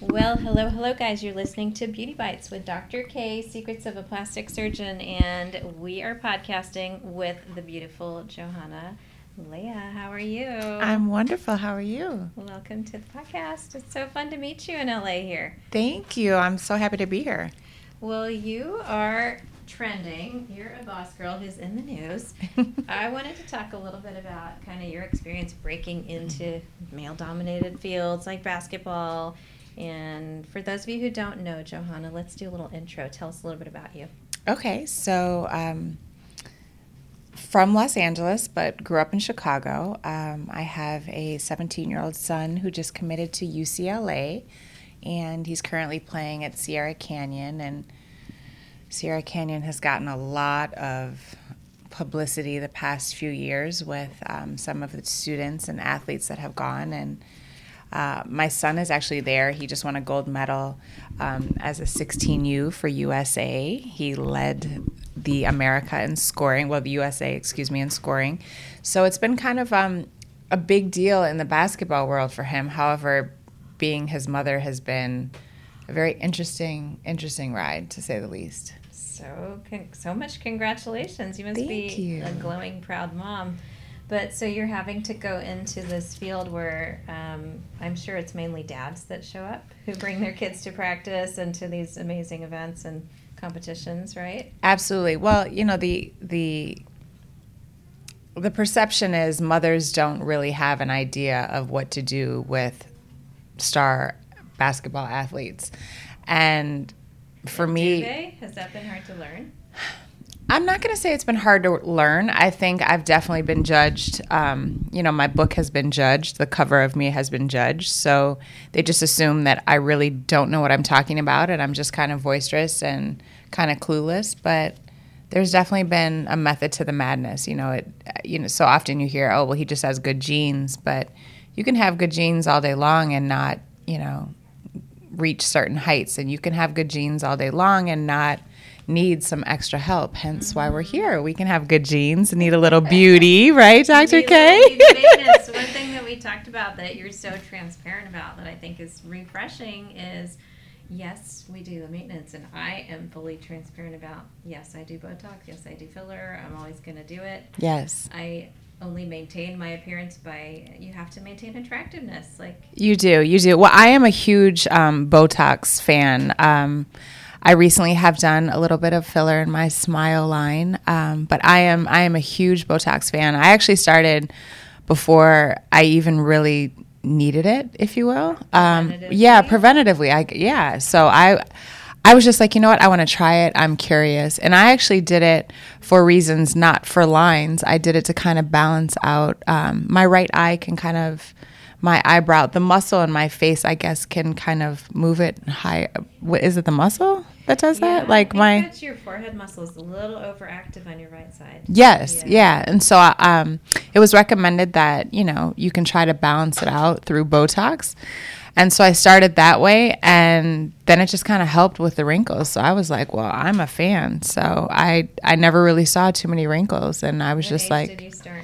Well, hello, guys. You're listening to Beauty Bites with Dr. K, Secrets of a Plastic Surgeon, and we are podcasting with the beautiful Johanna. Leah, how are you? I'm wonderful. How are you? Welcome to the podcast. It's so fun to meet you in LA here. Thank you. I'm so happy to be here. Well, you are trending. You're a boss girl who's in the news. I wanted to talk a little bit about kind of your experience breaking into male-dominated fields like basketball. And for those of you who don't know Johanna, let's do a little intro. Tell us a little bit about you. Okay, so from Los Angeles, but grew up in Chicago. I have a 17-year-old son who just committed to UCLA, and he's currently playing at Sierra Canyon. And Sierra Canyon has gotten a lot of publicity the past few years with some of the students and athletes that have gone. And my son is actually there. He just won a gold medal as a 16U for USA. He led the America in scoring, well, the USA, in scoring. So it's been kind of a big deal in the basketball world for him. However, being his mother has been a very interesting ride, to say the least. So much congratulations. You must be a glowing, proud mom. But so you're having to go into this field where I'm sure it's mainly dads that show up who bring their kids to practice and to these amazing events and competitions, right? Absolutely. Well, you know, the perception is mothers don't really have an idea of what to do with star basketball athletes. And for me, has that been hard to learn? I'm not going to say it's been hard to learn. I think I've definitely been judged. My book has been judged. The cover of me has been judged. So they just assume that I really don't know what I'm talking about, and I'm just kind of boisterous and kind of clueless. But there's definitely been a method to the madness. So often you hear, oh, well, he just has good genes. But you can have good genes all day long and not, reach certain heights. And you can have good genes all day long and not need some extra help, hence why we're here. We can have good genes, need a little beauty, right, Dr. K? One thing that we talked about that you're so transparent about that I think is refreshing is, yes, we do the maintenance, and I am fully transparent about, yes, I do Botox, yes, I do filler, I'm always going to do it. Yes. I only maintain my appearance by, you have to maintain attractiveness. You do. Well, I am a huge Botox fan. I recently have done a little bit of filler in my smile line, but I am a huge Botox fan. I actually started before I even really needed it, if you will. Preventatively. So I was just like, you know what? I want to try it. I'm curious. And I actually did it for reasons, not for lines. I did it to kind of balance out. My right eye can kind of, my eyebrow, the muscle in my face, I guess, can kind of move it high. Is it the muscle that does that? I think that's your forehead muscle is a little overactive on your right side. Yes, yeah. And so it was recommended that, you can try to balance it out through Botox. And so I started that way, and then it just kind of helped with the wrinkles. So I was like, well, I'm a fan. So I never really saw too many wrinkles, and I was just like, when did you start?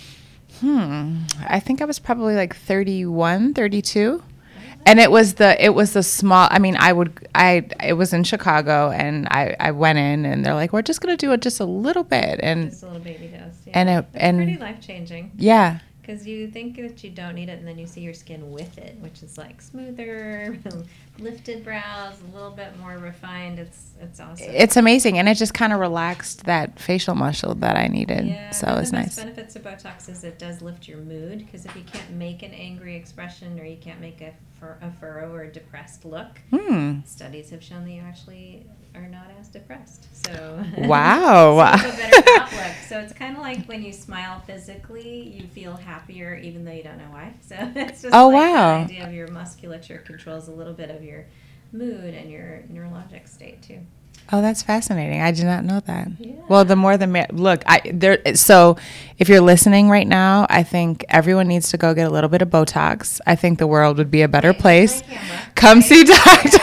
I think I was probably like 31, 32. And it was the small, it was in Chicago, and I went in, and they're like, we're just going to do it just a little bit. And just a little baby dose. Yeah. And it's pretty life-changing. Yeah. Because you think that you don't need it, and then you see your skin with it, which is like smoother, lifted brows, a little bit more refined. It's awesome. It's amazing, and it just kind of relaxed that facial muscle that I needed. Yeah, so it was nice. The benefits of Botox is it does lift your mood, because if you can't make an angry expression or you can't make a furrow or a depressed look, studies have shown that you actually are not as depressed. So wow. So it's a better outlook. So it's kind of like when you smile physically, you feel happier even though you don't know why. So it's just the idea of your musculature controls a little bit of your mood and your neurologic state too. Oh, that's fascinating. I did not know that. Yeah. Well, the more the look, so if you're listening right now, I think everyone needs to go get a little bit of Botox. I think the world would be a better place. Come see Dr.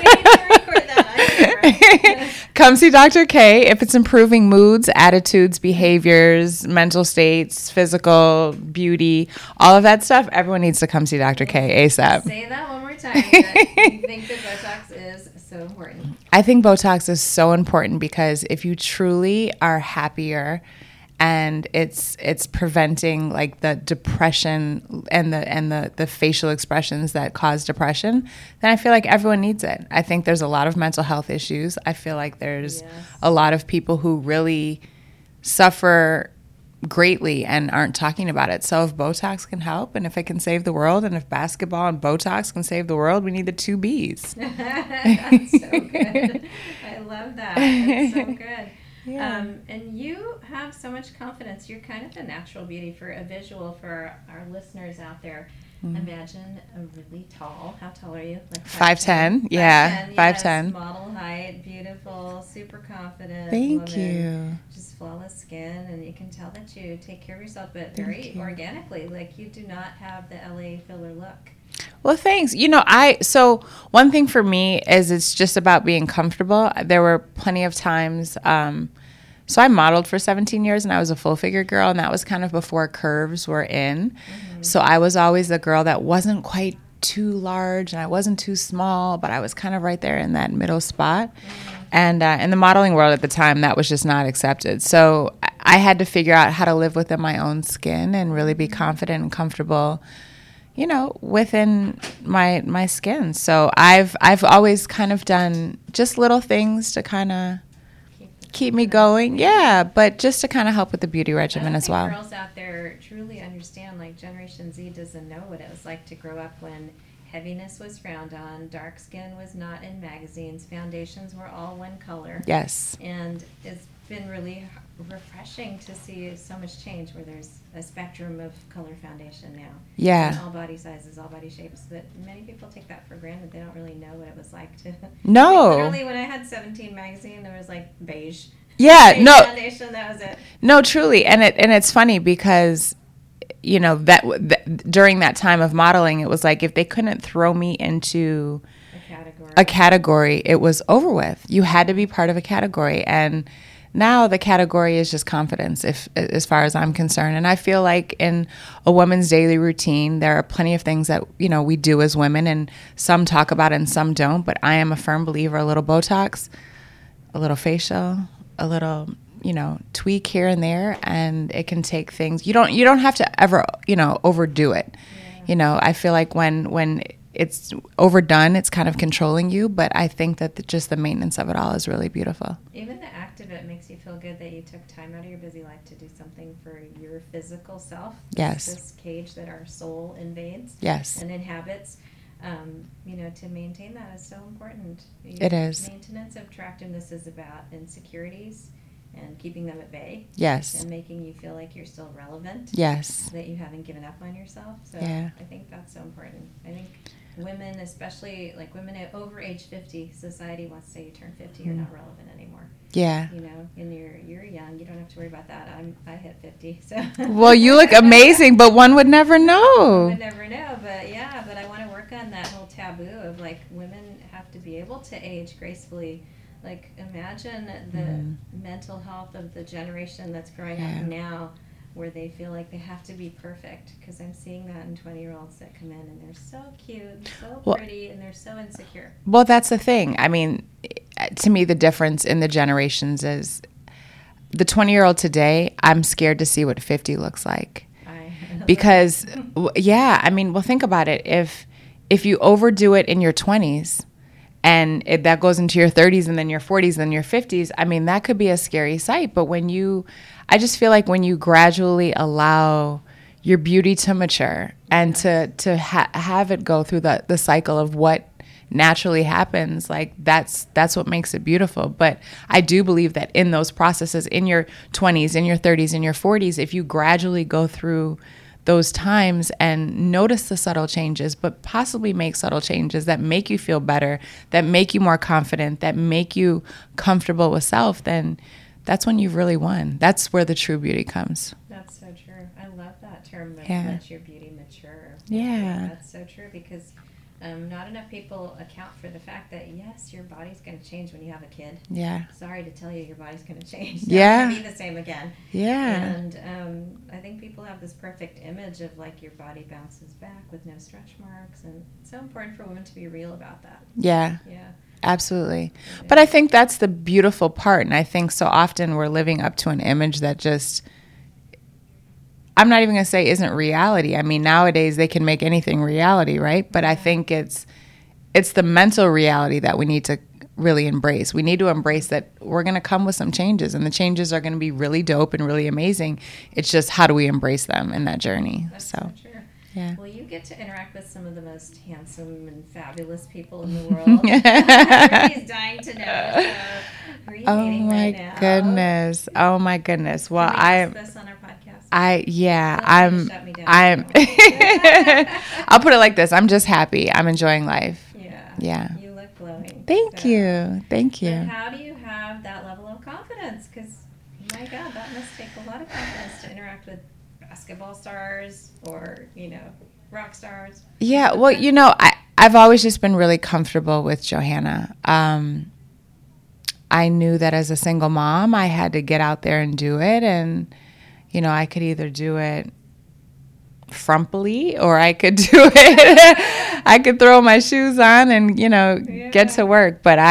Come see Dr. K. If it's improving moods, attitudes, behaviors, mental states, physical, beauty, all of that stuff, everyone needs to come see Dr. K ASAP. Say that one more time that you think that Botox is so important. I think Botox is so important because if you truly are happier and it's preventing like the depression and the facial expressions that cause depression, then I feel like everyone needs it. I think there's a lot of mental health issues. I feel like there's a lot of people who really suffer greatly and aren't talking about it. So if Botox can help, and if it can save the world, and if basketball and Botox can save the world, we need the two Bs. That's so good. I love that. That's so good. Yeah. And you have so much confidence. You're kind of the natural beauty for a visual for our listeners out there. Imagine a really tall. How tall are you? Like 5'10". Yeah, 5'10". Yes, model height, beautiful, super confident. Thank woman, you. Just flawless skin, and you can tell that you take care of yourself, but very organically. Like you do not have the LA filler look. Well, thanks. So one thing for me is it's just about being comfortable. There were plenty of times. So I modeled for 17 years and I was a full figure girl, and that was kind of before curves were in. So I was always the girl that wasn't quite too large and I wasn't too small, but I was kind of right there in that middle spot. And in the modeling world at the time, that was just not accepted. So I had to figure out how to live within my own skin and really be confident and comfortable, within my skin. So I've always kind of done just little things to kind of keep me going. Yeah, but just to kind of help with the beauty regimen as well. Girls out there truly understand, like Generation Z doesn't know what it was like to grow up when heaviness was frowned on, dark skin was not in magazines, foundations were all one color. Yes. And it's been really refreshing to see so much change where there's a spectrum of color foundation now. Yeah. And all body sizes, all body shapes. But many people take that for granted. They don't really know what it was like to. No. Like literally, when I had 17 magazine, there was like beige. Yeah. Beige No. foundation. That was it. No, truly, and it's funny because that during that time of modeling, it was like if they couldn't throw me into a category, it was over with. You had to be part of a category, and now the category is just confidence, as far as I'm concerned. And I feel like in a woman's daily routine, there are plenty of things that we do as women, and some talk about it and some don't. But I am a firm believer: a little Botox, a little facial, a little tweak here and there, and it can take things. You don't have to ever overdo it. Yeah. I feel like when it's overdone, it's kind of controlling you. But I think that just the maintenance of it all is really beautiful. Even the act of it makes you feel good that you took time out of your busy life to do something for your physical self. Yes. This cage that our soul invades. Yes. And inhabits. To maintain that is so important. It is. Maintenance of attractiveness is about insecurities and keeping them at bay. Yes. And making you feel like you're still relevant. Yes. That you haven't given up on yourself. So yeah. I think that's so important. I think women, especially like women over age 50, society wants to say you turn 50, you're not relevant anymore. Yeah. And you're young, you don't have to worry about that. I hit 50, so. Well, you look amazing, but one would never know. One would never know, but I want to work on that whole taboo of like women have to be able to age gracefully. Like imagine the mental health of the generation that's growing up now, where they feel like they have to be perfect, because I'm seeing that in 20-year-olds that come in and they're so cute and so pretty and they're so insecure. Well, that's the thing. I mean, to me, the difference in the generations is the 20-year-old today, I'm scared to see what 50 looks like. Because, think about it. If you overdo it in your 20s, and that goes into your 30s and then your 40s and then your 50s, I mean, that could be a scary sight. But I just feel like when you gradually allow your beauty to mature and to have it go through the cycle of what naturally happens, like that's what makes it beautiful. But I do believe that in those processes, in your 20s, in your 30s, in your 40s, if you gradually go through those times and notice the subtle changes, but possibly make subtle changes that make you feel better, that make you more confident, that make you comfortable with self, then that's when you've really won. That's where the true beauty comes. That's so true. I love that term, Yeah. let your beauty mature. Yeah. That's so true, because not enough people account for the fact that, yes, your body's going to change when you have a kid. Yeah. Sorry to tell you, your body's going to change. Yeah. It's going to be the same again. Yeah. And I think people have this perfect image of like your body bounces back with no stretch marks. And it's so important for women to be real about that. Yeah. Yeah. Absolutely. But I think that's the beautiful part. And I think so often we're living up to an image that just, I'm not even going to say isn't reality. I mean, nowadays they can make anything reality, right? But I think it's the mental reality that we need to really embrace. We need to embrace that we're going to come with some changes, and the changes are going to be really dope and really amazing. It's just how do we embrace them in that journey? That's so true. Yeah. Well, you get to interact with some of the most handsome and fabulous people in the world. Everybody's dying to know. Who are you dating right now? Goodness. Oh my goodness. Well, Can we ask this on our podcast? I'm I'll put it like this. I'm just happy. I'm enjoying life. Yeah. You look glowing. Thank you. And how do you have that level of confidence? Because, my God, that must take a lot of confidence to interact with basketball stars or, rock stars. Yeah, well, I've always just been really comfortable with Johanna. I knew that as a single mom, I had to get out there and do it. And, I could either do it frumpily or I could do it. I could throw my shoes on and, get to work. But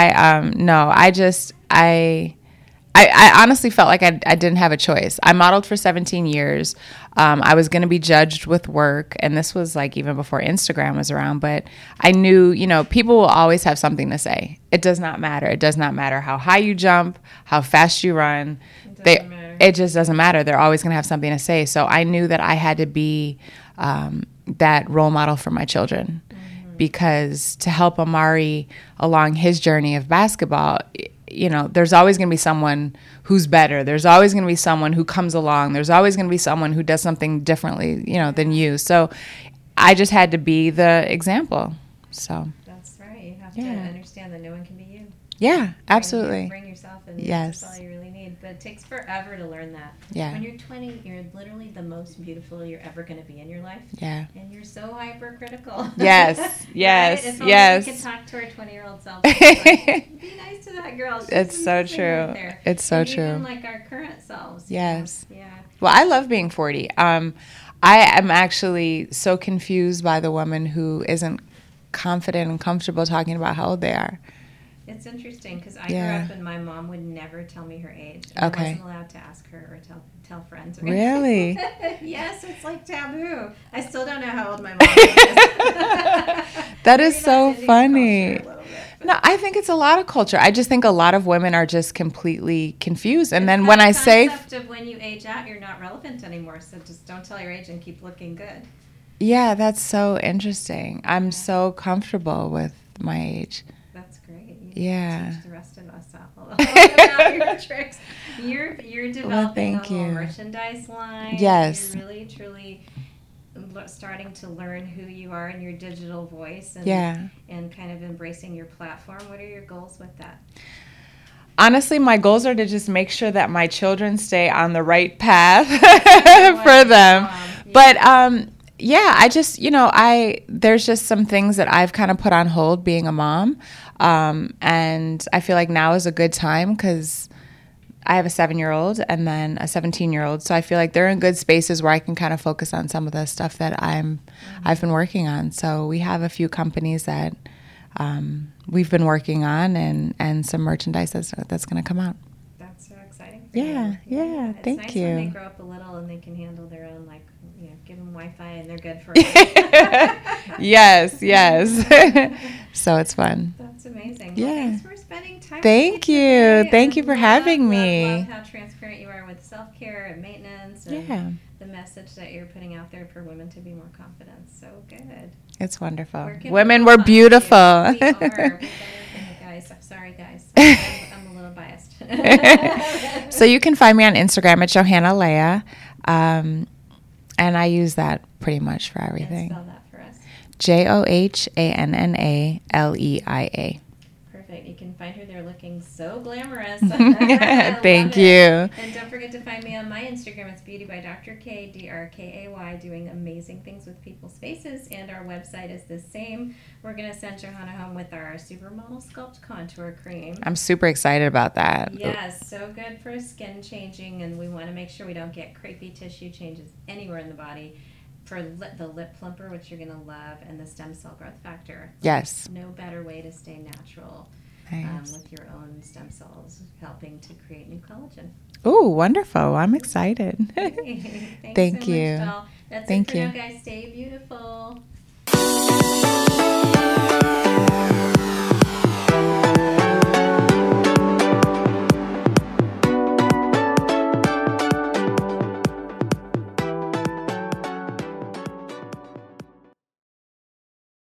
I honestly felt like I didn't have a choice. I modeled for 17 years. I was going to be judged with work, and this was like even before Instagram was around, but I knew, people will always have something to say. It does not matter. It does not matter how high you jump, how fast you run. It just doesn't matter. They're always going to have something to say. So I knew that I had to be that role model for my children, because to help Amari along his journey of basketball, there's always going to be someone who's better. There's always going to be someone who comes along. There's always going to be someone who does something differently, than you. So I just had to be the example. So that's right. You have to understand that no one can be you. Yeah, absolutely. Bring yourself, and yes. That's all you really need. But it takes forever to learn that. Yeah. When you're 20, you're literally the most beautiful you're ever going to be in your life. Yeah. And you're so hypercritical. Yes, yes, right? If yes. we could talk to our 20-year-old self. Like, be nice to that girl. It's so true. It's so true. Even like our current selves. Yes. Yeah. Well, I love being 40. I am actually so confused by the woman who isn't confident and comfortable talking about how old they are. It's interesting because I grew up and my mom would never tell me her age. And I wasn't allowed to ask her or tell friends. Or really? Yes, it's like taboo. I still don't know how old my mom is. That is so funny. No, I think it's a lot of culture. I just think a lot of women are just completely confused. And then when I say... The concept of when you age out, you're not relevant anymore. So just don't tell your age and keep looking good. Yeah, that's so interesting. I'm so comfortable with my age. That's great. Yeah. Teach the rest of us all about your tricks. You're developing a whole merchandise line. Yes. You're really, truly starting to learn who you are in your digital voice and kind of embracing your platform. What are your goals with that? Honestly, my goals are to just make sure that my children stay on the right path for them. But I just, there's just some things that I've kind of put on hold being a mom. And I feel like now is a good time because I have a 7-year-old and then a 17-year-old. So I feel like they're in good spaces where I can kind of focus on some of the stuff that I've been working on. So we have a few companies that we've been working on and some merchandise that's going to come out. That's so exciting. Yeah. Thank nice you. When they grow up a little and they can handle their own, give them Wi-Fi and they're good for it. Yes. So it's fun. That's amazing. Yeah. Well, thanks for spending time Thank with me today. Thank you for having me. Love how transparent you are with self-care and maintenance and the message that you're putting out there for women to be more confident. So good. It's wonderful. Women, we're beautiful. We are. We're better than guys. I'm sorry, guys. I'm a little biased. So you can find me on Instagram at Johanna Leia. And I use that pretty much for everything. And spell that for us. JohannaLeia. Perfect. You can find her there looking so glamorous. Thank Love you. it. And don't forget to find me on my Instagram. It's Beauty by Dr. K, DRKAY, doing amazing things with people's faces. And our website is the same. We're going to send Johanna home with our Supermodel Sculpt Contour Cream. I'm super excited about that. Yes, so good for skin changing, and we want to make sure we don't get crepey tissue changes anywhere in the body. For the lip plumper, which you're going to love, and the stem cell growth factor. Yes. No better way to stay natural Nice. with your own stem cells, helping to create new collagen. Oh, wonderful. I'm excited. Thanks Thank so you. much, doll. That's Thank it for you. now, guys. Stay beautiful.